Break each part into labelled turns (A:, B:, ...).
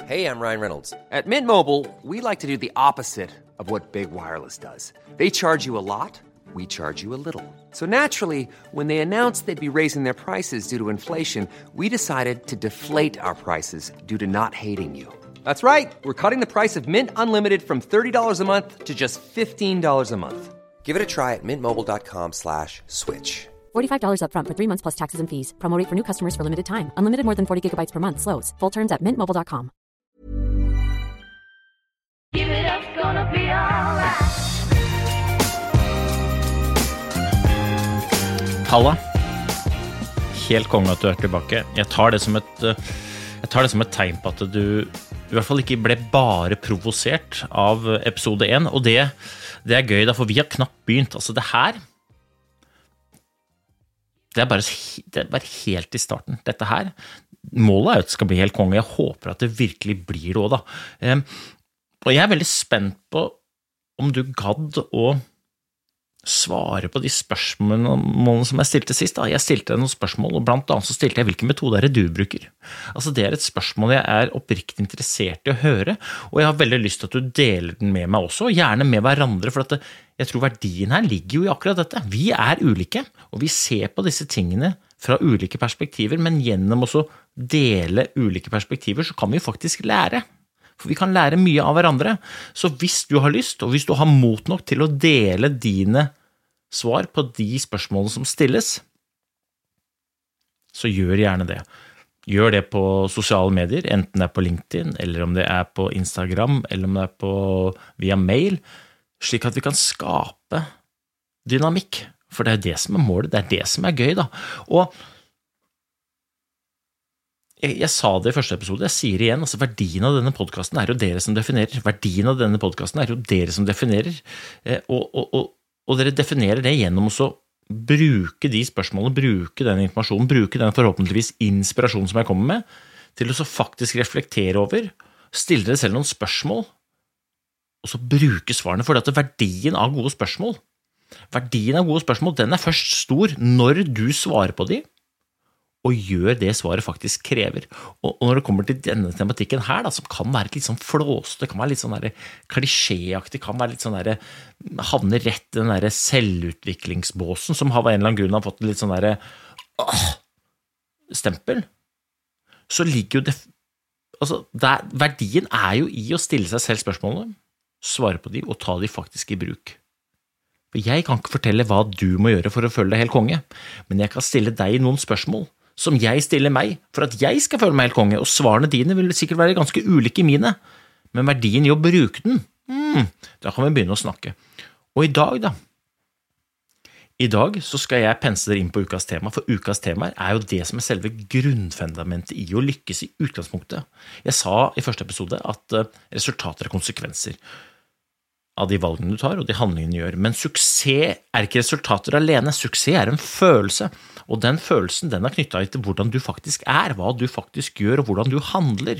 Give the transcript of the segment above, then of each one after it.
A: Hey, I'm Ryan Reynolds. At Mint Mobile, we like to do the opposite of what Big Wireless does. They charge you a lot, we charge you a little. So naturally, when they announced they'd be raising their prices due to inflation, we decided to deflate our prices due to not hating you. That's right. We're cutting the price of Mint Unlimited from $30 a month to just $15 a month. Give it a try at mintmobile.com/switch.
B: $45 up front for 3 months plus taxes and fees. Promo rate for new customers for limited time. Unlimited more than 40 gigabytes per month. Slows full terms at mintmobile.com.
C: Give it up, gonna be alright.
D: Halla. Helt konge at du tilbake. Jeg tar det som et tegn på at du i hvert fall ikke ble bare provosert av episode 1, og det gøy da, for vi har knapt begynt. Altså det her, det er bare helt i starten. Dette her, målet at det skal bli helt konge. Jeg håper at det virkelig blir det også da. Og jeg veldig spent på om du gadd å svare på de spørsmålene som jeg stilte sist. Jeg stilte deg noen spørsmål, og blant annet så stilte jeg hvilken metode er det du bruker. Altså det et spørsmål jeg oppriktig interessert i å høre, og jeg har veldig lyst til at du deler den med meg også, og gjerne med hverandre, for at jeg tror verdien her ligger jo i akkurat dette. Vi ulike, og vi ser på disse tingene fra ulike perspektiver, men gjennom også dele ulike perspektiver så kan vi faktisk lære. For vi kan lære mye av hverandre. Så hvis du har lyst, og hvis du har mot nok til å dele dine svar på de spørsmålene som stilles, så gjør gjerne det. Gjør det på sosiale medier, enten det på LinkedIn, eller om det på Instagram, eller om det via mail, slik at vi kan skape dynamikk. For det det som målet, det det som gøy da. Og jeg sa det i første episode, jeg sier det igjen, altså verdien av denne podcasten jo dere som definerer. Verdien av denne podcasten jo dere som definerer. Og dere definerer det gjennom å bruke de spørsmålene, bruke den informasjonen, bruke den forhåpentligvis inspirasjonen som jeg kommer med, til å så faktisk reflektere over, stille dere selv noen spørsmål, og så bruke svarene, for at verdien av gode spørsmål, den først stor når du svarer på de, og gjør det svaret faktisk krever. Og når det kommer til denne tematikken her, da, som kan være litt sånn flåst, det kan være litt sånn der klisjéaktig, kan være litt sånn der, havne rett i den der selvutviklingsbåsen, som av en eller annen grunn har fått litt sånn der stempel, så ligger jo det, altså, verdien jo i å stille seg selv spørsmålene, svare på de, og ta de faktisk i bruk. For jeg kan ikke fortelle hva du må gjøre for å føle deg helt konge, men jeg kan stille deg noen spørsmål, som jeg stiller meg, for at jeg skal føle meg helt konge, og svarene dine vil sikkert være ganske ulike mine, men verdien i å bruke den, da kan vi begynne å snakke. Og i dag så skal jeg pense dere inn på ukas tema, for ukas tema jo det som selve grunnfundamentet i å lykkes i utgangspunktet. Jeg sa i første episode at resultater konsekvenser av de valgene du tar og de handlingene du gjør. Men suksess ikke resultater alene. Suksess en følelse, og den følelsen den knyttet til hvordan du faktisk hva du faktisk gjør, og hvordan du handler.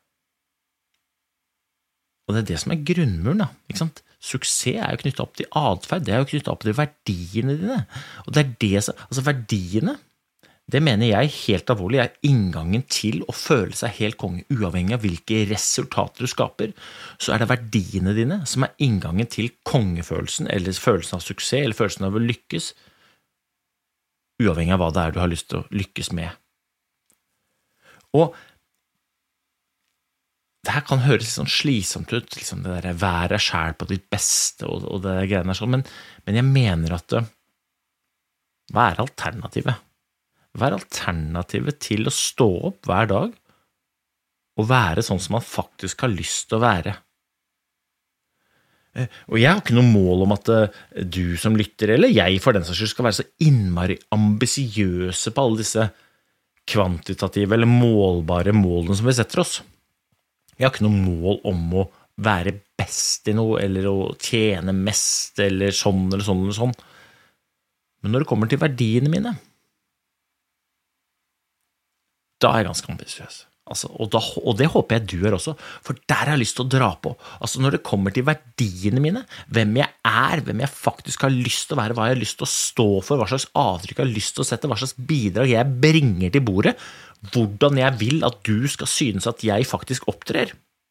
D: Og det det som grunnmuren, da, ikke sant? Suksess jo knyttet opp til adferd, det jo knyttet opp til verdiene dine. Og det det som, altså verdiene, det mener jeg helt alvorlig inngangen til å føle seg helt konge, uavhengig av hvilke resultater du skaper, så det verdiene dine som inngangen til kongefølelsen, eller følelsen av suksess, eller følelsen av å lykkes, uavhengig av hva det du har lyst til å lykkes med. Og det her kan høres litt sånn slitsomt ut, liksom det der være selv på ditt beste, og det greiene sånn, men jeg mener at hva alternativet? Hva alternativet til å stå opp hver dag og være sånn som man faktisk har lyst til å være? Og jeg har ikke noe mål om at du som lytter, eller jeg for den saks skyld, skal være så innmari ambisiøse på alle disse kvantitative eller målbare målene som vi setter oss. Jeg har ikke noe mål om å være best i noe, eller å tjene mest, eller sånn, eller sånn, eller sånn. Men når det kommer til verdiene mine, da jeg ganske ambisiøs. Altså, og det håper jeg du også, for der har jeg lyst til å dra på. Altså når det kommer til verdiene mine, hvem jeg hvem jeg faktisk har lyst til å være, hva jeg har lyst til å stå for, hva slags avtrykk jeg har lyst til å sette, hva slags bidrag jeg bringer til bordet, hvordan jeg vil at du skal synes at jeg faktisk opptrer.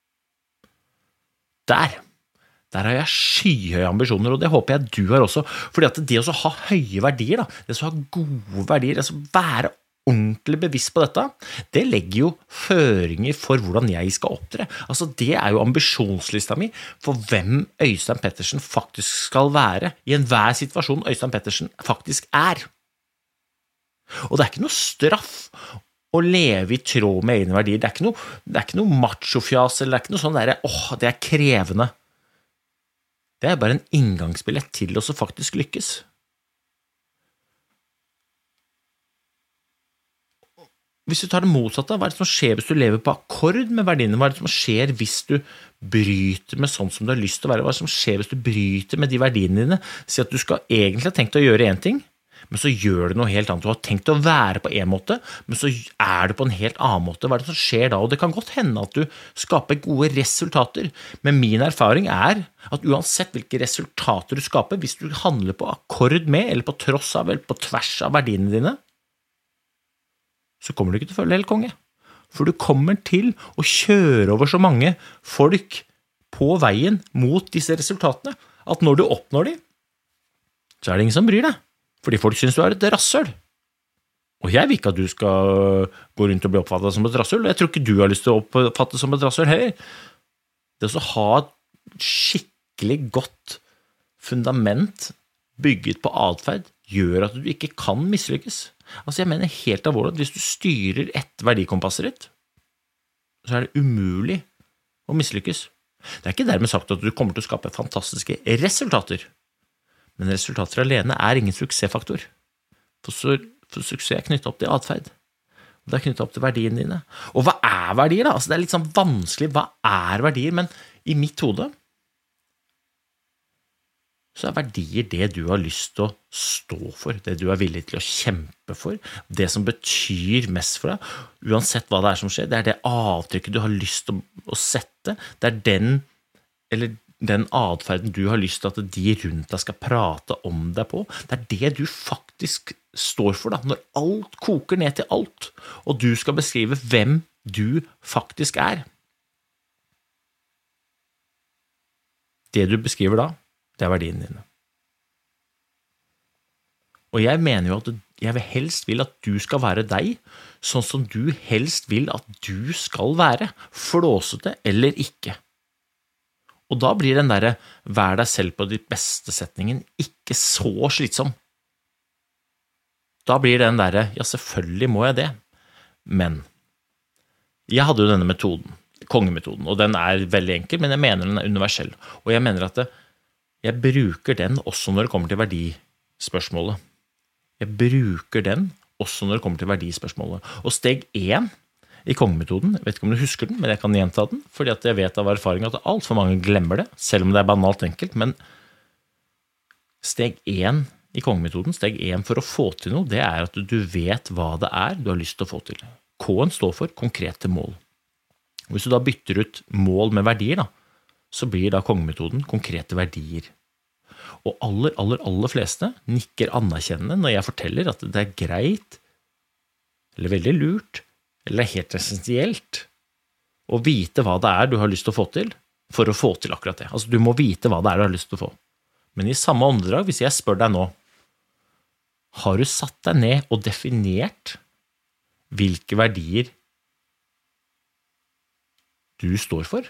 D: Der har jeg skyhøye ambisjoner, og det håper jeg du har også, fordi at det å ha høye verdier, det å ha gode verdier, altså være ordentlig bevisst på dette, det legger jo føringer for hvordan jeg skal opptre. Altså det jo ambisjonslista mi for hvem Øystein Pettersen faktisk skal være i enhver situasjon Øystein Pettersen faktisk Og det ikke noe straff å leve i tråd med egne verdier. Det ikke noe machofjas, eller det ikke noe sånn der, det krevende. Det bare en inngangsbillett til å faktisk lykkes. Hvis du tar det motsatte, hva det som skjer hvis du lever på akkord med verdiene? Hva det som skjer hvis du bryter med sånn som du har lyst til å være? Hva det som skjer hvis du bryter med de verdiene dine? Si at du skal egentlig ha tenkt å gjøre en ting, men så gjør du noe helt annet. Du har tenkt å være på en måte, men så du på en helt annen måte. Hva det som skjer da? Og det kan godt hende at du skaper gode resultater, men min erfaring at uansett hvilke resultater du skaper, hvis du handler på akkord med, eller på tross av, eller på tvers av verdiene dine, så kommer du ikke til å føle helt konge. For du kommer til å kjøre over så mange folk på veien mot disse resultatene, at når du oppnår de, så det ingen som bryr deg. Fordi folk synes du et rassøl. Og jeg vil ikke at du skal gå rundt og bli oppfattet som et rassøl, og jeg tror ikke du har lyst til å oppfattes som et rassøl heller. Det å ha et skikkelig godt fundament bygget på adferd gjør at du ikke kan mislykkes. Altså jeg mener helt alvorlig at hvis du styrer et verdikompasset ditt, så det umulig å mislykkes. Det ikke dermed sagt at du kommer til å skape fantastiske resultater, men resultater alene ingen suksessfaktor. For suksess knyttet opp til adferd. Det knyttet opp til verdiene dine. Og hva verdier da? Altså det litt sånn vanskelig, hva verdier? Men i mitt hode så verdier det du har lyst til å stå for, det du villig til å kjempe for, det som betyr mest for deg, uansett hva det som skjer, det det avtrykket du har lyst til å sette, det den adferden du har lyst til at de rundt deg skal prate om deg på, det det du faktisk står for da, når alt koker ned til alt, og du skal beskrive hvem du faktisk Det du beskriver da, det verdiene dine. Og jeg mener jo at jeg helst vil at du skal være deg, sånn som du helst vil at du skal være, flåsete eller ikke. Og da blir den der, vær deg selv på ditt beste setningen, ikke så slitsom. Da blir den der, ja selvfølgelig må jeg det, men jeg hadde jo denne metoden, kongemetoden, og den veldig enkel, men jeg mener den universell, og jeg mener at jeg bruker den også når det kommer til verdispørsmålet. Jeg bruker den også når det kommer til verdispørsmålet. Og steg 1 i kongemetoden, jeg vet ikke om du husker den, men jeg kan gjenta den, fordi at jeg vet av erfaring at alt for mange glemmer det, selv om det banalt enkelt, men steg 1 i kongemetoden, steg 1 for å få til noe, det at du vet hva det du har lyst til å få til. K-en står for konkrete mål. Hvis du da bytter ut mål med verdier, så blir da kongemetoden konkrete verdier. Og aller fleste nikker anerkjennende når jeg forteller at det greit, eller veldig lurt, eller helt essensielt å vite hva det du har lyst til å få til, for å få til akkurat det. Altså du må vite hva det du har lyst til å få. Men i samme åndedrag, hvis jeg spør deg nå, har du satt deg ned og definert hvilke verdier du står for?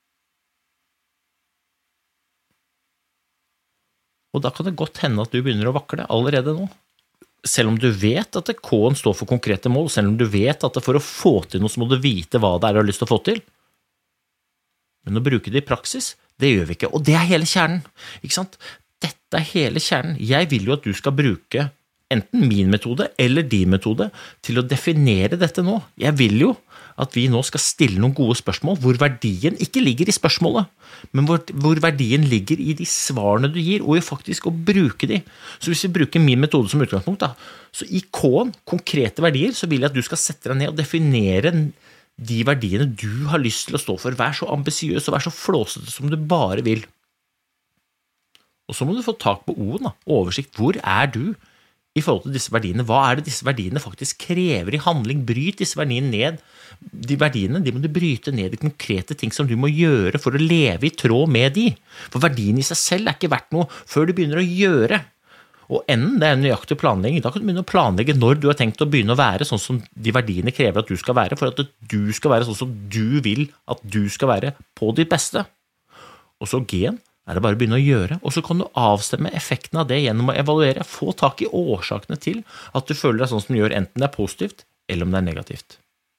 D: Og da kan det godt hende at du begynner å vakle allerede nå. Selv om du vet at K-en står for konkrete mål, selv om du vet at for å få til noe så må du vite hva det du har lyst til å få til. Men å bruke det i praksis, det gjør vi ikke. Og det hele kjernen, ikke sant? Dette hele kjernen. Jeg vil jo at du skal bruke enten min metode eller din metode til å definere dette nå. Jeg vil jo at vi nå skal stille noen gode spørsmål hvor verdien ikke ligger i spørsmålet, men hvor verdien ligger i de svarene du gir, og faktisk å bruke de. Så hvis vi bruker min metode som utgangspunkt, da, så i K-en, konkrete verdier, så vil jeg at du skal sette deg ned og definere de verdiene du har lyst til å stå for. Vær så ambisiøs og vær så flåsete som du bare vil. Og så må du få tak på O-en, oversikt. Hvor du i forhold til disse verdiene. Hva det disse verdiene faktisk krever i handling? Bryt disse verdiene ned. De verdiene, de må du bryte ned i konkrete ting som du må gjøre for å leve i tråd med de. For verdiene i seg selv ikke verdt noe før du begynner å gjøre. Og enden, det en nøyaktig planlegging. Da kan du begynne å planlegge når du har tenkt å begynne å være sånn som de verdiene krever at du skal være, for at du skal være sånn som du vil at du skal være på ditt beste. Og så G-en det bare å begynne å gjøre, og så kan du avstemme effekten av det gjennom å evaluere, få tak i årsakene til at du føler deg sånn som du gjør, enten det positivt, eller om det negativt.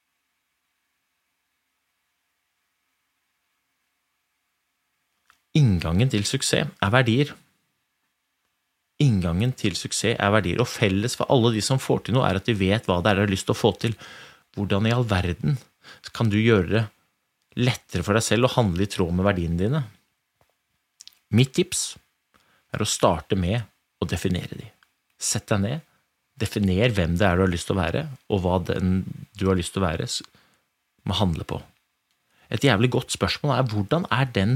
D: Inngangen til suksess verdier. Inngangen til suksess verdier, og felles for alle de som får til noe at de vet hva det de har lyst til å få til. Hvordan i all verden kan du gjøre det lettere for deg selv å handle i tråd med verdiene dine? Mitt tips å starte med å definere de. Sett deg ned, definer hvem det du har lyst til å være, og hva den du har lyst til å være må handle på. Et jævlig godt spørsmål hvordan den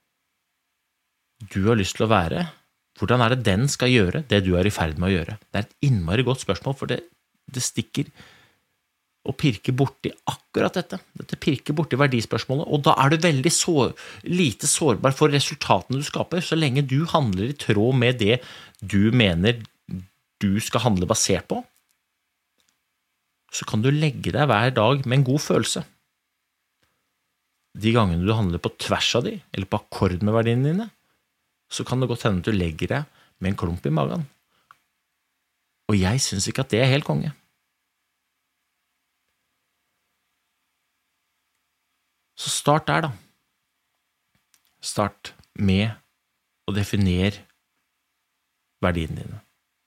D: du har lyst til å være, hvordan det den skal gjøre det du i ferd med å gjøre? Det et innmari godt spørsmål, for det stikker og pirker borti akkurat dette. Dette pirker borti verdispørsmålet, og da du veldig lite sårbar for resultatene du skaper, så lenge du handler i tråd med det du mener du skal handle basert på, så kan du legge deg hver dag med en god følelse. De gangene du handler på tvers av de, eller på akkord med verdiene dine, så kan det godt hende at du legger deg med en klump i magen. Og jeg synes ikke at det helt konge. Så start der da. Start med å definere verdiene dine.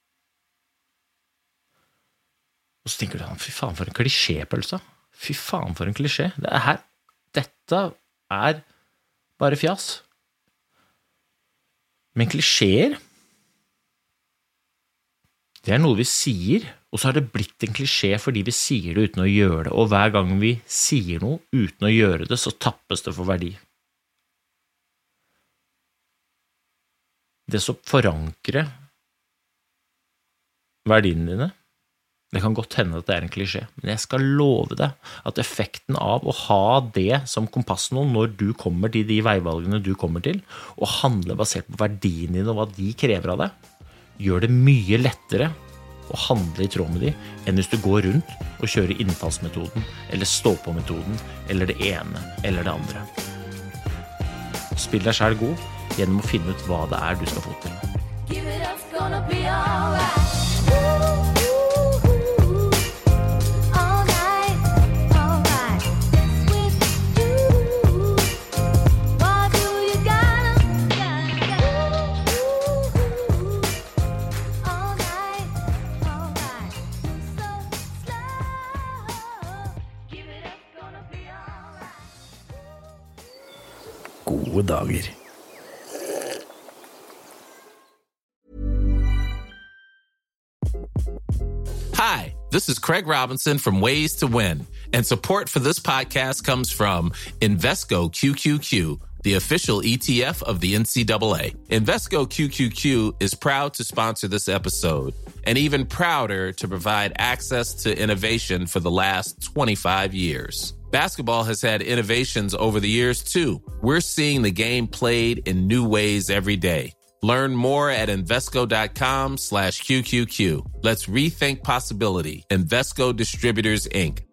D: Og så tenker du, fy faen for en klisjépølse. Fy faen for en klisjé. Dette bare fjas. Men klisjeer, det noe vi sier, og så har det blitt en klisjé fordi vi sier det uten å gjøre det, og hver gang vi sier noe uten å gjøre det, så tappes det for verdi. Det som forankrer verdiene dine, det kan godt hende at det en klisjé, men jeg skal love deg at effekten av å ha det som kompass nå når du kommer til de veivalgene du kommer til, og handle basert på verdiene dine og hva de krever av deg, gjør det mye lettere å handle i tråd med de, enn hvis du går rundt og kjører innfallsmetoden, eller stå-på-metoden, eller det ene eller det andre. Spill deg selv god gjennom å finne ut hva det du skal få til.
C: Give it up, gonna be alright.
E: Gode dager.
F: Hi, this is Craig Robinson from Ways to Win, and support for this podcast comes from Invesco QQQ, the official ETF of the NCAA. Invesco QQQ is proud to sponsor this episode, and even prouder to provide access to innovation for the last 25 years. Basketball has had innovations over the years, too. We're seeing the game played in new ways every day. Learn more at Invesco.com/QQQ. Let's rethink possibility. Invesco Distributors, Inc.